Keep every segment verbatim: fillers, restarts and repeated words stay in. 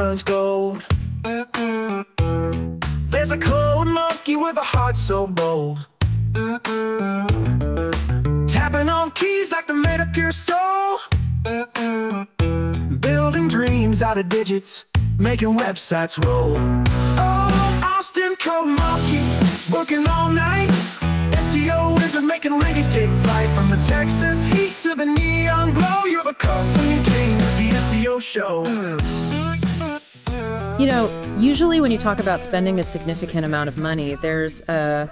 turns gold. There's a cold monkey with a heart so bold, tapping on keys like they made up your soul, building dreams out of digits, making websites roll. Oh, Austin Code Monkey, working all night. S E O wizard making rankings take flight. From the Texas heat to the neon glow, you're the constant king of the S E O show. You know, usually when you talk about spending a significant amount of money, there's a,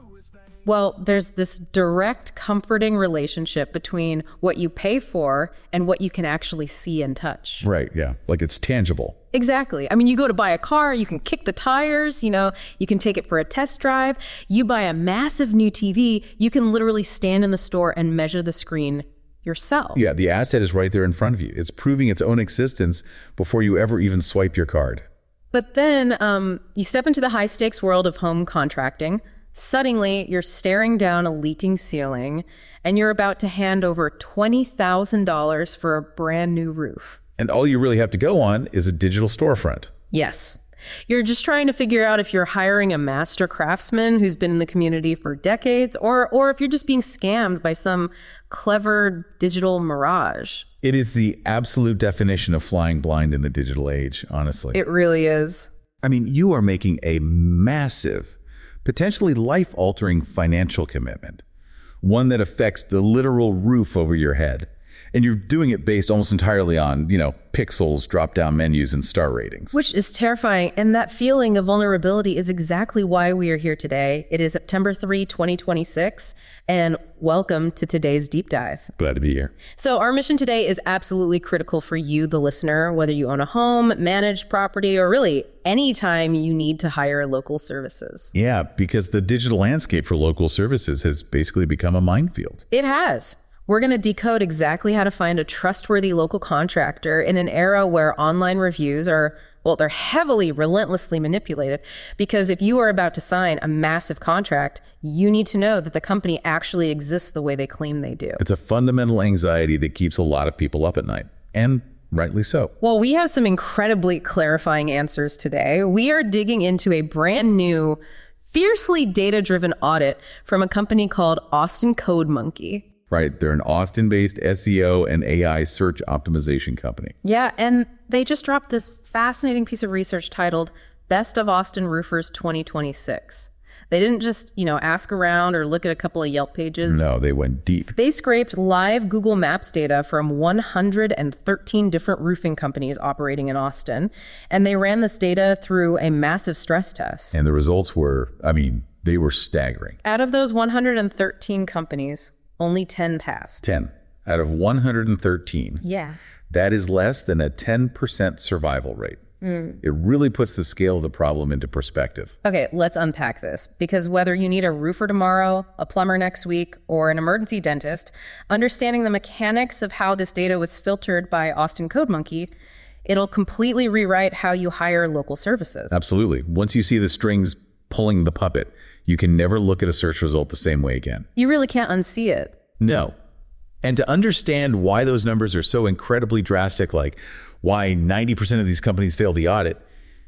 well, there's this direct, comforting relationship between what you pay for and what you can actually see and touch. Right, yeah. Like it's tangible. Exactly. I mean, you go to buy a car, you can kick the tires, you know, you can take it for a test drive. You buy a massive new T V, you can literally stand in the store and measure the screen yourself. Yeah, the asset is right there in front of you. It's proving its own existence before you ever even swipe your card. But then um, you step into the high-stakes world of home contracting. Suddenly, you're staring down a leaking ceiling, and you're about to hand over twenty thousand dollars for a brand new roof. And all you really have to go on is a digital storefront. Yes. You're just trying to figure out if you're hiring a master craftsman who's been in the community for decades, or or if you're just being scammed by some clever digital mirage. It is the absolute definition of flying blind in the digital age, honestly. It really is. I mean, you are making a massive, potentially life-altering financial commitment, one that affects the literal roof over your head. And you're doing it based almost entirely on, you know, pixels, drop-down menus, and star ratings. Which is terrifying. And that feeling of vulnerability is exactly why we are here today. It is September third, twenty twenty-six, and welcome to today's Deep Dive. Glad to be here. So our mission today is absolutely critical for you, the listener, whether you own a home, manage property, or really any time you need to hire local services. Yeah, because the digital landscape for local services has basically become a minefield. It has. We're going to decode exactly how to find a trustworthy local contractor in an era where online reviews are, well, they're heavily, relentlessly manipulated. Because if you are about to sign a massive contract, you need to know that the company actually exists the way they claim they do. It's a fundamental anxiety that keeps a lot of people up at night, and rightly so. Well, we have some incredibly clarifying answers today. We are digging into a brand new, fiercely data-driven audit from a company called Austin Code Monkey. Right. They're an Austin-based S E O and A I search optimization company. Yeah, and they just dropped this fascinating piece of research titled Best of Austin Roofers twenty twenty-six. They didn't just, you know, ask around or look at a couple of Yelp pages. No, they went deep. They scraped live Google Maps data from one hundred thirteen different roofing companies operating in Austin, and they ran this data through a massive stress test. And the results were, I mean, they were staggering. Out of those one hundred thirteen companies, only ten passed. ten out of one hundred thirteen. Yeah. That is less than a ten percent survival rate. Mm. It really puts the scale of the problem into perspective. Okay, let's unpack this. Because whether you need a roofer tomorrow, a plumber next week, or an emergency dentist, understanding the mechanics of how this data was filtered by Austin Code Monkey, it'll completely rewrite how you hire local services. Absolutely. Once you see the strings pulling the puppet, you can never look at a search result the same way again. You really can't unsee it. No. And to understand why those numbers are so incredibly drastic, like why ninety percent of these companies fail the audit,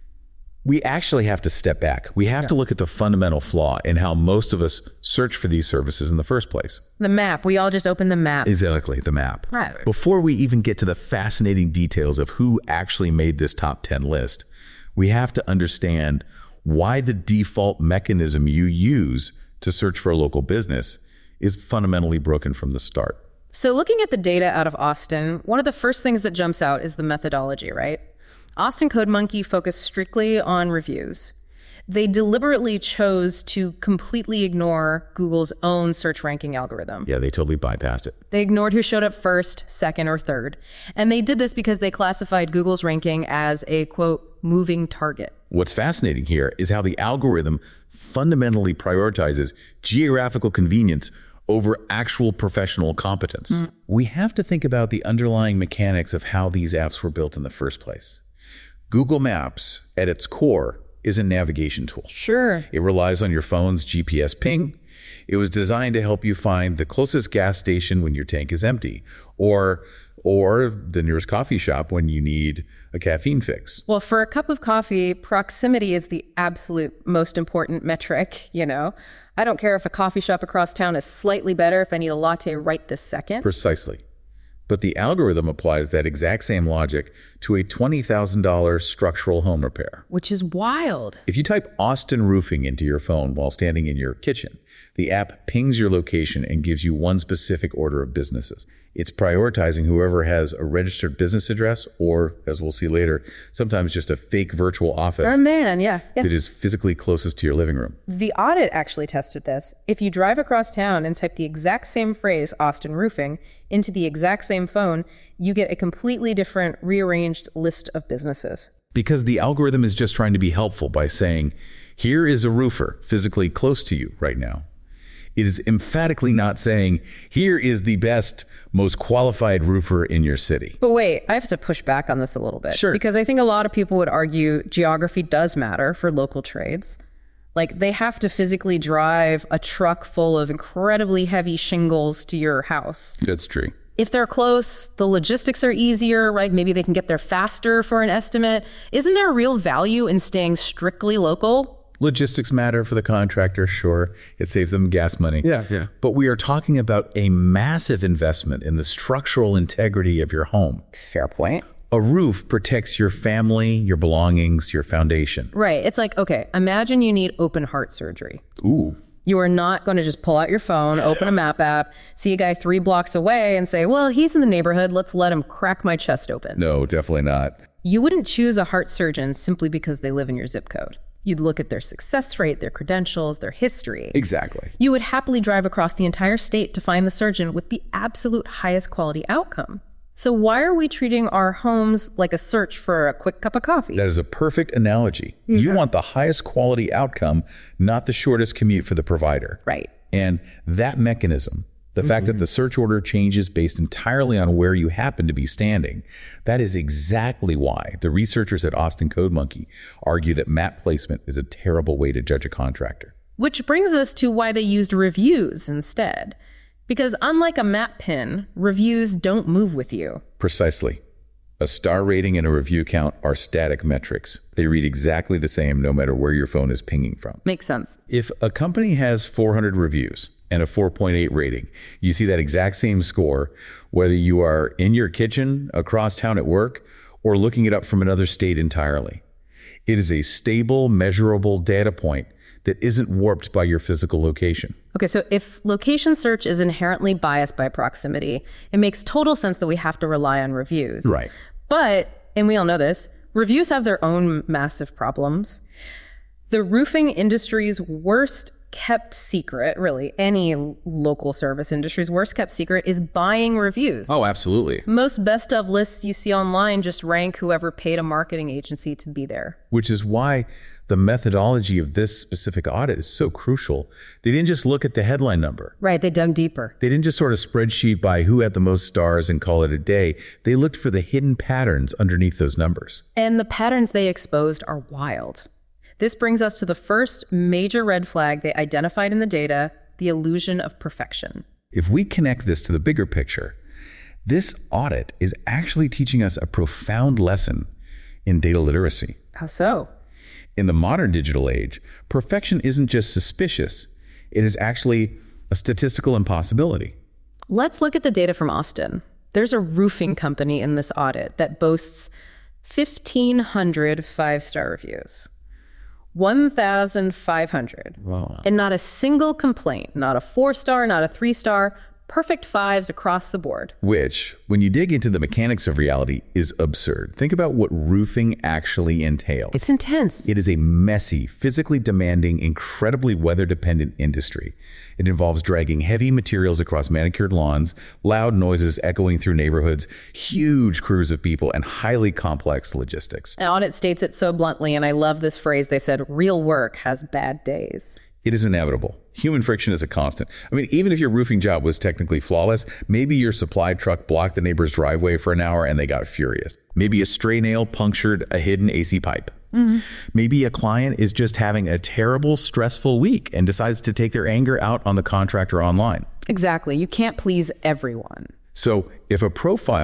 we actually have to step back. We have yeah. to look at the fundamental flaw in how most of us search for these services in the first place. The map. We all just open the map. Exactly, the map. Right. Before we even get to the fascinating details of who actually made this top ten list, we have to understand why the default mechanism you use to search for a local business is fundamentally broken from the start. So looking at the data out of Austin, one of the first things that jumps out is the methodology, right? Austin Code Monkey focused strictly on reviews. They deliberately chose to completely ignore Google's own search ranking algorithm. Yeah, they totally bypassed it. They ignored who showed up first, second, or third. And they did this because they classified Google's ranking as a, quote, moving target. What's fascinating here is how the algorithm fundamentally prioritizes geographical convenience over actual professional competence. Mm. We have to think about the underlying mechanics of how these apps were built in the first place. Google Maps, at its core, is a navigation tool. Sure. It relies on your phone's G P S ping. It was designed to help you find the closest gas station when your tank is empty, or or the nearest coffee shop when you need a caffeine fix. Well, for a cup of coffee, proximity is the absolute most important metric, you know? I don't care if a coffee shop across town is slightly better if I need a latte right this second. Precisely. But the algorithm applies that exact same logic to a twenty thousand dollars structural home repair. Which is wild. If you type Austin Roofing into your phone while standing in your kitchen, the app pings your location and gives you one specific order of businesses. It's prioritizing whoever has a registered business address or, as we'll see later, sometimes just a fake virtual office Oh, man, yeah. yeah. that is physically closest to your living room. The audit actually tested this. If you drive across town and type the exact same phrase, Austin Roofing, into the exact same phone, you get a completely different, rearranged list of businesses. Because the algorithm is just trying to be helpful by saying, here is a roofer physically close to you right now. It is emphatically not saying, here is the best, most qualified roofer in your city. But wait, I have to push back on this a little bit. Sure. Because I think a lot of people would argue geography does matter for local trades. Like, they have to physically drive a truck full of incredibly heavy shingles to your house. That's true. If they're close, the logistics are easier, right? Maybe they can get there faster for an estimate. Isn't there real value in staying strictly local? Logistics matter for the contractor, sure. It saves them gas money. Yeah, yeah. But we are talking about a massive investment in the structural integrity of your home. Fair point. A roof protects your family, your belongings, your foundation. Right. It's like, okay, imagine you need open heart surgery. Ooh. You are not going to just pull out your phone, open a map app, see a guy three blocks away and say, well, he's in the neighborhood. Let's let him crack my chest open. No, definitely not. You wouldn't choose a heart surgeon simply because they live in your zip code. You'd look at their success rate, their credentials, their history. Exactly. You would happily drive across the entire state to find the surgeon with the absolute highest quality outcome. So why are we treating our homes like a search for a quick cup of coffee? That is a perfect analogy. Mm-hmm. You want the highest quality outcome, not the shortest commute for the provider. Right. And that mechanism, the mm-hmm. fact that the search order changes based entirely on where you happen to be standing, that is exactly why the researchers at Austin Code Monkey argue that map placement is a terrible way to judge a contractor. Which brings us to why they used reviews instead. Because unlike a map pin, reviews don't move with you. Precisely. A star rating and a review count are static metrics. They read exactly the same no matter where your phone is pinging from. Makes sense. If a company has four hundred reviews and a four point eight rating, you see that exact same score, whether you are in your kitchen, across town at work, or looking it up from another state entirely. It is a stable, measurable data point that isn't warped by your physical location. Okay, so if location search is inherently biased by proximity, it makes total sense that we have to rely on reviews. Right. But, and we all know this, reviews have their own massive problems. The roofing industry's worst kept secret, really, any local service industry's worst kept secret is buying reviews. Oh, absolutely. Most best of lists you see online just rank whoever paid a marketing agency to be there. Which is why the methodology of this specific audit is so crucial. They didn't just look at the headline number. Right, they dug deeper. They didn't just sort of spreadsheet by who had the most stars and call it a day. They looked for the hidden patterns underneath those numbers. And the patterns they exposed are wild. This brings us to the first major red flag they identified in the data, the illusion of perfection. If we connect this to the bigger picture, this audit is actually teaching us a profound lesson in data literacy. How so? In the modern digital age, perfection isn't just suspicious, it is actually a statistical impossibility. Let's look at the data from Austin. There's a roofing company in this audit that boasts fifteen hundred five-star reviews. one thousand five hundred. Wow. And not a single complaint, not a four-star, not a three-star, perfect fives across the board. Which, when you dig into the mechanics of reality, is absurd. Think about what roofing actually entails. It's intense. It is a messy, physically demanding, incredibly weather-dependent industry. It involves dragging heavy materials across manicured lawns, loud noises echoing through neighborhoods, huge crews of people, and highly complex logistics. An audit states it so bluntly, and I love this phrase. They said, real work has bad days. It is inevitable. Human friction is a constant. I mean, even if your roofing job was technically flawless, maybe your supply truck blocked the neighbor's driveway for an hour and they got furious. Maybe a stray nail punctured a hidden A C pipe. Mm-hmm. Maybe a client is just having a terrible, stressful week and decides to take their anger out on the contractor online. Exactly. You can't please everyone. So if a profile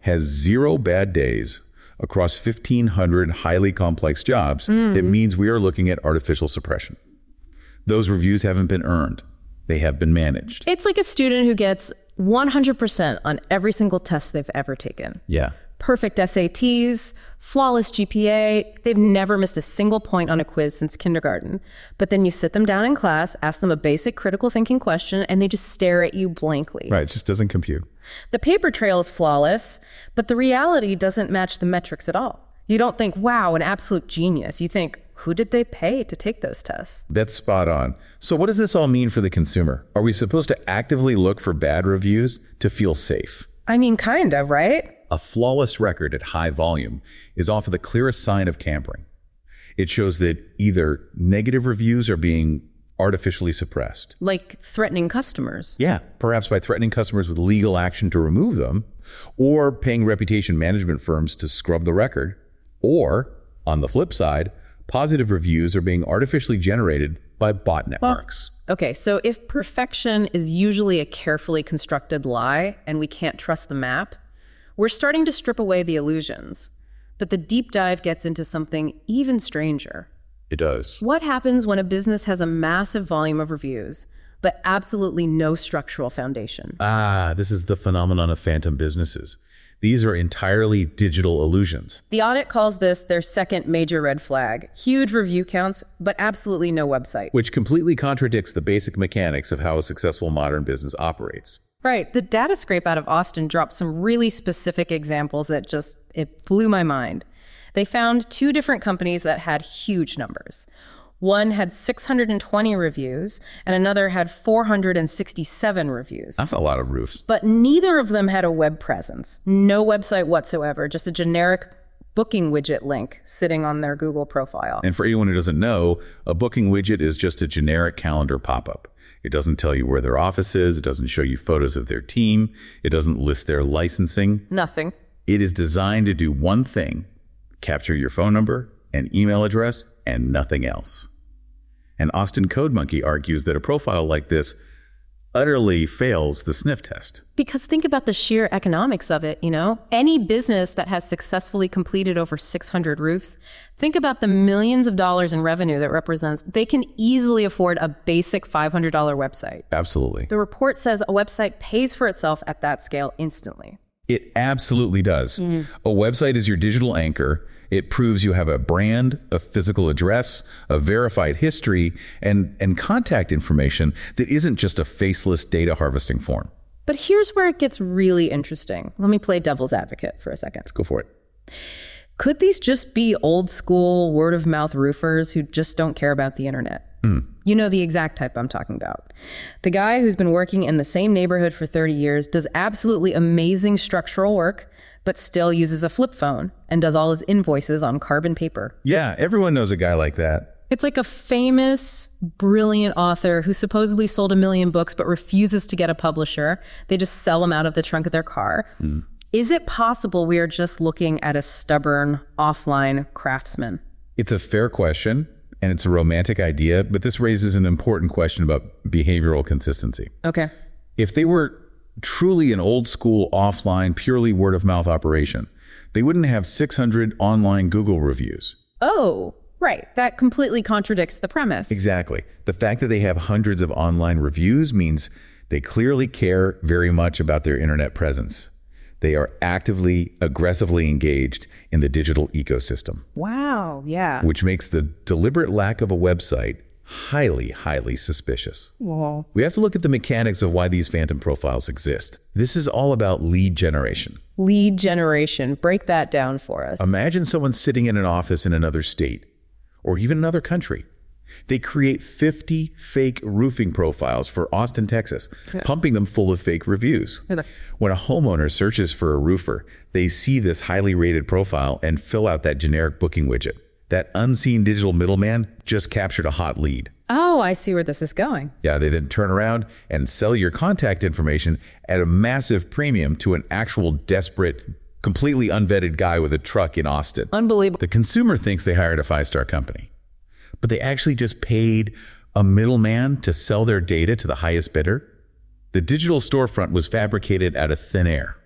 has zero bad days across fifteen hundred highly complex jobs, mm. it means we are looking at artificial suppression. Those reviews haven't been earned. They have been managed. It's like a student who gets one hundred percent on every single test they've ever taken. Yeah. Perfect S A Ts, flawless G P A. They've never missed a single point on a quiz since kindergarten. But then you sit them down in class, ask them a basic critical thinking question, and they just stare at you blankly. Right, it just doesn't compute. The paper trail is flawless, but the reality doesn't match the metrics at all. You don't think, wow, an absolute genius. You think, who did they pay to take those tests? That's spot on. So what does this all mean for the consumer? Are we supposed to actively look for bad reviews to feel safe? I mean, kind of, right? A flawless record at high volume is often the clearest sign of tampering. It shows that either negative reviews are being artificially suppressed. Like threatening customers. Yeah, perhaps by threatening customers with legal action to remove them, or paying reputation management firms to scrub the record. Or, on the flip side, positive reviews are being artificially generated by bot networks. Well, okay, so if perfection is usually a carefully constructed lie and we can't trust the map, we're starting to strip away the illusions. But the deep dive gets into something even stranger. It does. What happens when a business has a massive volume of reviews, but absolutely no structural foundation? Ah, this is the phenomenon of phantom businesses. These are entirely digital illusions. The audit calls this their second major red flag. Huge review counts, but absolutely no website. Which completely contradicts the basic mechanics of how a successful modern business operates. Right. The data scrape out of Austin dropped some really specific examples that just, it blew my mind. They found two different companies that had huge numbers. One had six hundred twenty reviews, and another had four hundred sixty-seven reviews. That's a lot of roofs. But neither of them had a web presence. No website whatsoever, just a generic booking widget link sitting on their Google profile. And for anyone who doesn't know, a booking widget is just a generic calendar pop-up. It doesn't tell you where their office is. It doesn't show you photos of their team. It doesn't list their licensing. Nothing. It is designed to do one thing: capture your phone number and email address and nothing else. And Austin Code Monkey argues that a profile like this utterly fails the sniff test. Because think about the sheer economics of it, you know? Any business that has successfully completed over six hundred roofs, think about the millions of dollars in revenue that represents. They can easily afford a basic five hundred dollars website. Absolutely. The report says a website pays for itself at that scale instantly. It absolutely does. Mm. A website is your digital anchor. It proves you have a brand, a physical address, a verified history, and, and contact information that isn't just a faceless data harvesting form. But here's where it gets really interesting. Let me play devil's advocate for a second. Let's go for it. Could these just be old school word of mouth roofers who just don't care about the internet? Mm. You know the exact type I'm talking about. The guy who's been working in the same neighborhood for thirty years, does absolutely amazing structural work, but still uses a flip phone and does all his invoices on carbon paper. Yeah, everyone knows a guy like that. It's like a famous, brilliant author who supposedly sold a million books but refuses to get a publisher. They just sell them out of the trunk of their car. Mm. Is it possible we are just looking at a stubborn, offline craftsman? It's a fair question, and it's a romantic idea, but this raises an important question about behavioral consistency. Okay. If they were truly an old school, offline, purely word of mouth operation, they wouldn't have six hundred online Google reviews. Oh, right. That completely contradicts the premise. Exactly. The fact that they have hundreds of online reviews means they clearly care very much about their internet presence. They are actively, aggressively engaged in the digital ecosystem. Wow, yeah. Which makes the deliberate lack of a website highly, highly suspicious. Whoa. We have to look at the mechanics of why these phantom profiles exist. This is all about lead generation. Lead generation. Break that down for us. Imagine someone sitting in an office in another state or even another country. They create fifty fake roofing profiles for Austin, Texas, okay. pumping them full of fake reviews. When a homeowner searches for a roofer, they see this highly rated profile and fill out that generic booking widget. That unseen digital middleman just captured a hot lead. Oh, I see where this is going. Yeah, they then turn around and sell your contact information at a massive premium to an actual desperate, completely unvetted guy with a truck in Austin. Unbelievable. The consumer thinks they hired a five-star company, but they actually just paid a middleman to sell their data to the highest bidder. The digital storefront was fabricated out of thin air.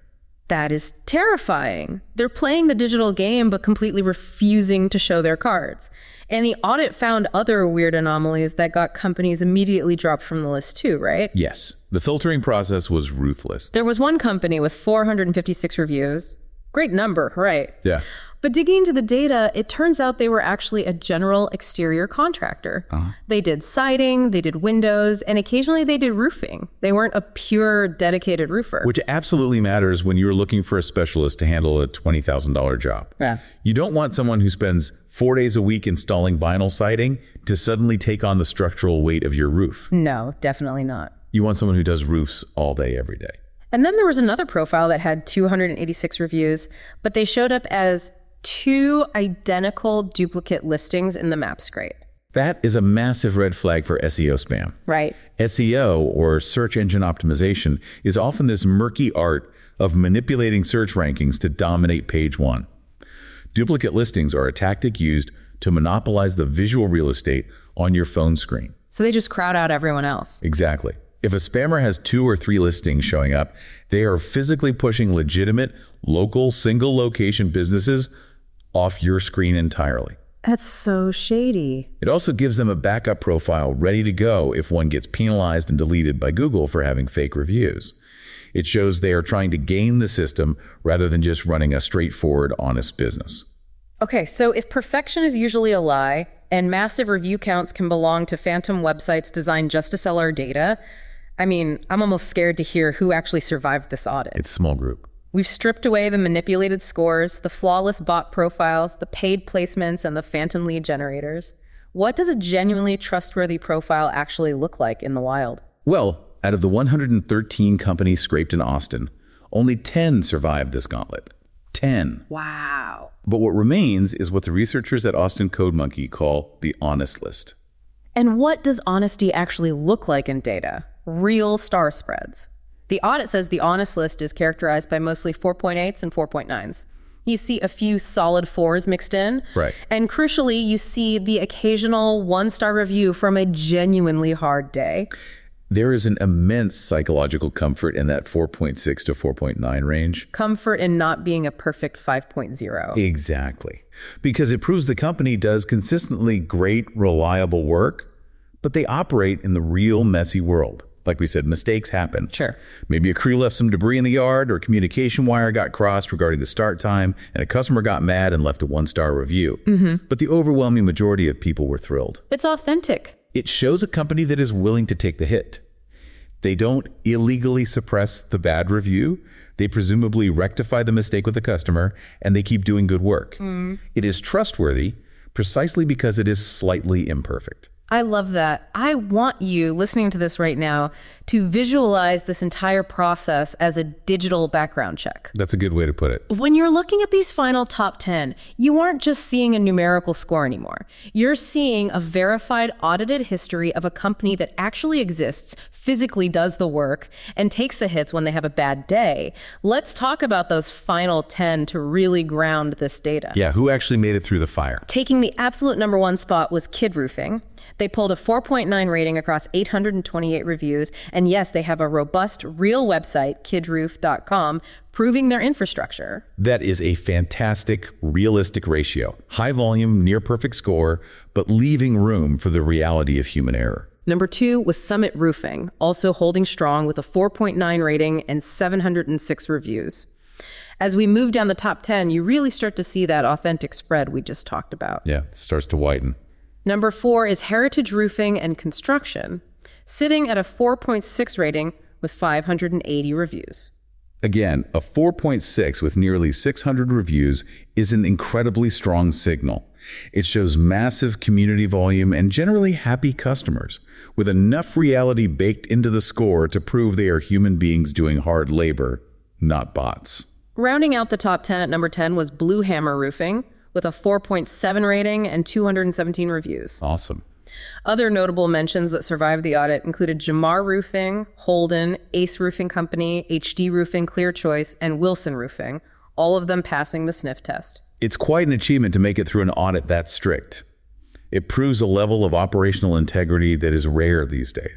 That is terrifying. They're playing the digital game, but completely refusing to show their cards. And the audit found other weird anomalies that got companies immediately dropped from the list too, right? Yes. The filtering process was ruthless. There was one company with four hundred fifty-six reviews. Great number, right? Yeah. But digging into the data, it turns out they were actually a general exterior contractor. Uh-huh. They did siding, they did windows, and occasionally they did roofing. They weren't a pure, dedicated roofer. Which absolutely matters when you're looking for a specialist to handle a twenty thousand dollars job. Yeah. You don't want someone who spends four days a week installing vinyl siding to suddenly take on the structural weight of your roof. No, definitely not. You want someone who does roofs all day, every day. And then there was another profile that had two hundred eighty-six reviews, but they showed up as two identical duplicate listings in the map scrape. That is a massive red flag for S E O spam. Right. S E O, or search engine optimization, is often this murky art of manipulating search rankings to dominate page one. Duplicate listings are a tactic used to monopolize the visual real estate on your phone screen. So they just crowd out everyone else. Exactly. If a spammer has two or three listings showing up, they are physically pushing legitimate, local, single location businesses off your screen entirely. That's so shady. It also gives them a backup profile ready to go if one gets penalized and deleted by Google for having fake reviews. It shows they are trying to game the system rather than just running a straightforward, honest business. Okay, so if perfection is usually a lie and massive review counts can belong to phantom websites designed just to sell our data, I mean, I'm almost scared to hear who actually survived this audit. It's a small group. We've stripped away the manipulated scores, the flawless bot profiles, the paid placements, and the phantom lead generators. What does a genuinely trustworthy profile actually look like in the wild? Well, out of the one hundred thirteen companies scraped in Austin, only ten survived this gauntlet. ten. Wow. But what remains is what the researchers at Austin Code Monkey call the honest list. And what does honesty actually look like in data? Real star spreads. The audit says the honest list is characterized by mostly four point eights and four point nines. You see a few solid fours mixed in. Right. And crucially, you see the occasional one-star review from a genuinely hard day. There is an immense psychological comfort in that four point six to four point nine range. Comfort in not being a perfect five point oh. Exactly. Because it proves the company does consistently great, reliable work, but they operate in the real messy world. Like we said, mistakes happen. Sure. Maybe a crew left some debris in the yard, or a communication wire got crossed regarding the start time, and a customer got mad and left a one-star review. Mm-hmm. But the overwhelming majority of people were thrilled. It's authentic. It shows a company that is willing to take the hit. They don't illegally suppress the bad review. They presumably rectify the mistake with the customer, and they keep doing good work. Mm. It is trustworthy precisely because it is slightly imperfect. I love that. I want you listening to this right now to visualize this entire process as a digital background check. That's a good way to put it. When you're looking at these final top ten, you aren't just seeing a numerical score anymore. You're seeing a verified, audited history of a company that actually exists, physically does the work, and takes the hits when they have a bad day. Let's talk about those final ten to really ground this data. Yeah, who actually made it through the fire? Taking the absolute number one spot was Kid Roofing. They pulled a four point nine rating across eight hundred twenty-eight reviews. And yes, they have a robust, real website, kid roof dot com, proving their infrastructure. That is a fantastic, realistic ratio. High volume, near perfect score, but leaving room for the reality of human error. Number two was Summit Roofing, also holding strong with a four point nine rating and seven hundred six reviews. As we move down the top ten, you really start to see that authentic spread we just talked about. Yeah, it starts to widen. Number four is Heritage Roofing and Construction, sitting at a four point six rating with five hundred eighty reviews. Again, a four point six with nearly six hundred reviews is an incredibly strong signal. It shows massive community volume and generally happy customers, with enough reality baked into the score to prove they are human beings doing hard labor, not bots. Rounding out the top ten at number ten was Blue Hammer Roofing, with a four point seven rating and two hundred seventeen reviews. Awesome. Other notable mentions that survived the audit included Jamar Roofing, Holden, Ace Roofing Company, H D Roofing, Clear Choice, and Wilson Roofing, all of them passing the sniff test. It's quite an achievement to make it through an audit that strict. It proves a level of operational integrity that is rare these days.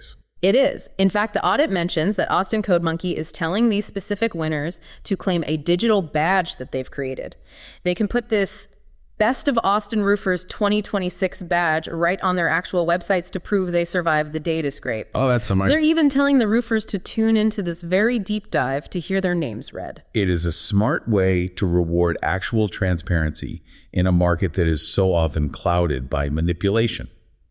It is. In fact, the audit mentions that Austin Code Monkey is telling these specific winners to claim a digital badge that they've created. They can put this Best of Austin Roofers twenty twenty-six badge right on their actual websites to prove they survived the data scrape. Oh, that's smart. They're even telling the roofers to tune into this very deep dive to hear their names read. It is a smart way to reward actual transparency in a market that is so often clouded by manipulation.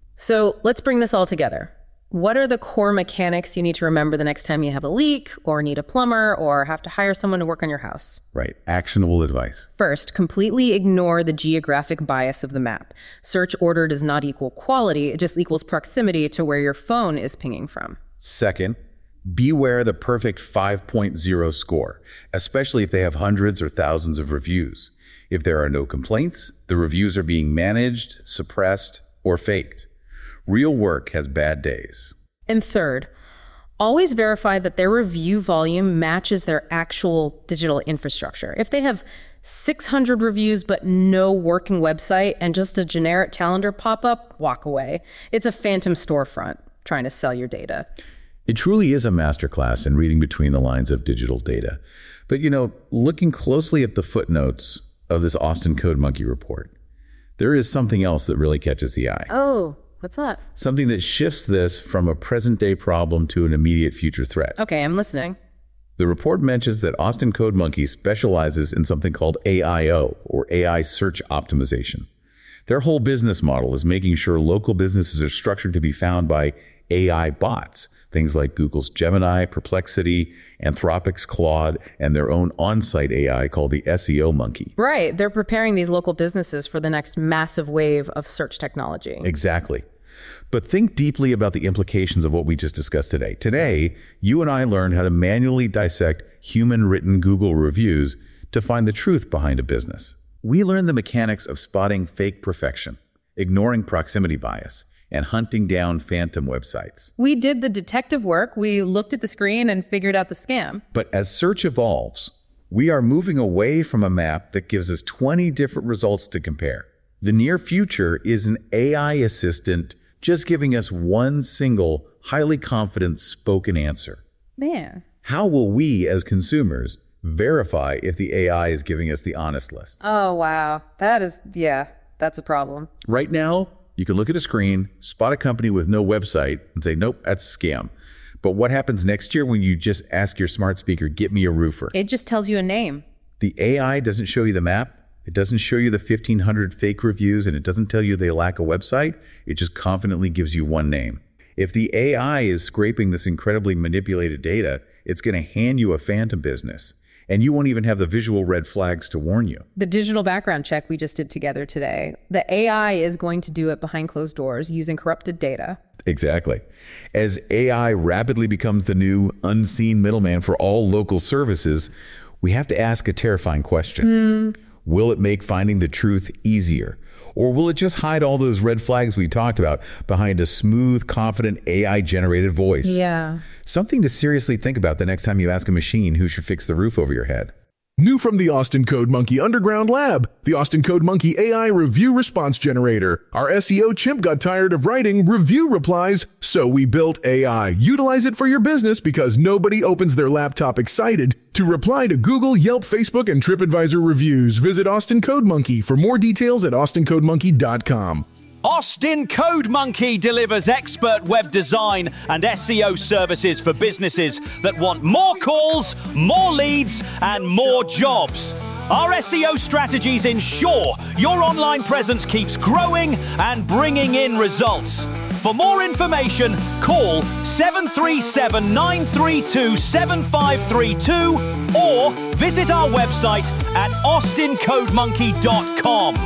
So let's bring this all together. What are the core mechanics you need to remember the next time you have a leak or need a plumber or have to hire someone to work on your house? Right. Actionable advice. First, completely ignore the geographic bias of the map. Search order does not equal quality. It just equals proximity to where your phone is pinging from. Second, beware the perfect five point oh score, especially if they have hundreds or thousands of reviews. If there are no complaints, the reviews are being managed, suppressed, or faked. Real work has bad days. And third, always verify that their review volume matches their actual digital infrastructure. If they have six hundred reviews but no working website and just a generic calendar pop-up, walk away. It's a phantom storefront trying to sell your data. It truly is a masterclass in reading between the lines of digital data. But, you know, looking closely at the footnotes of this Austin Code Monkey report, there is something else that really catches the eye. Oh, what's that? Something that shifts this from a present-day problem to an immediate future threat. Okay, I'm listening. The report mentions that Austin Code Monkey specializes in something called A I O, or A I search optimization. Their whole business model is making sure local businesses are structured to be found by A I bots, things like Google's Gemini, Perplexity, Anthropic's Claude, and their own on-site A I called the S E O Monkey. Right. They're preparing these local businesses for the next massive wave of search technology. Exactly. But think deeply about the implications of what we just discussed today. Today, you and I learned how to manually dissect human-written Google reviews to find the truth behind a business. We learned the mechanics of spotting fake perfection, ignoring proximity bias, and hunting down phantom websites. We did the detective work. We looked at the screen and figured out the scam. But as search evolves, we are moving away from a map that gives us twenty different results to compare. The near future is an A I assistant just giving us one single, highly confident spoken answer. Man. How will we, as consumers, verify if the A I is giving us the honest list? Oh, wow. That is, yeah, that's a problem. Right now, you can look at a screen, spot a company with no website, and say, nope, that's a scam. But what happens next year when you just ask your smart speaker, get me a roofer? It just tells you a name. The A I doesn't show you the map. It doesn't show you the fifteen hundred fake reviews, and it doesn't tell you they lack a website. It just confidently gives you one name. If the A I is scraping this incredibly manipulated data, it's going to hand you a phantom business, and you won't even have the visual red flags to warn you. The digital background check we just did together today, the A I is going to do it behind closed doors using corrupted data. Exactly. As A I rapidly becomes the new unseen middleman for all local services, we have to ask a terrifying question. Mm. Will it make finding the truth easier? Or will it just hide all those red flags we talked about behind a smooth, confident A I-generated voice? Yeah. Something to seriously think about the next time you ask a machine who should fix the roof over your head. New from the Austin Code Monkey Underground Lab, the Austin Code Monkey A I Review Response Generator. Our S E O chimp got tired of writing review replies, so we built A I. Utilize it for your business because nobody opens their laptop excited to reply to Google, Yelp, Facebook, and TripAdvisor reviews. Visit Austin Code Monkey for more details at austin code monkey dot com. Austin Code Monkey delivers expert web design and S E O services for businesses that want more calls, more leads, and more jobs. Our S E O strategies ensure your online presence keeps growing and bringing in results. For more information, call seven three seven, nine three two, seven five three two or visit our website at austin code monkey dot com.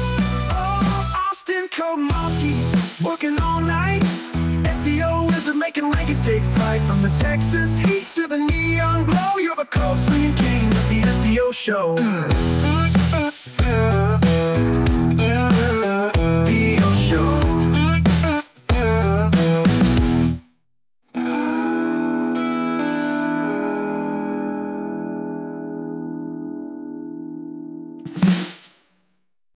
Austin Code Monkey, working all night. S E O wizard making rankings take flight. From the Texas heat to the neon glow, you're the cold swinging king of the S E O show.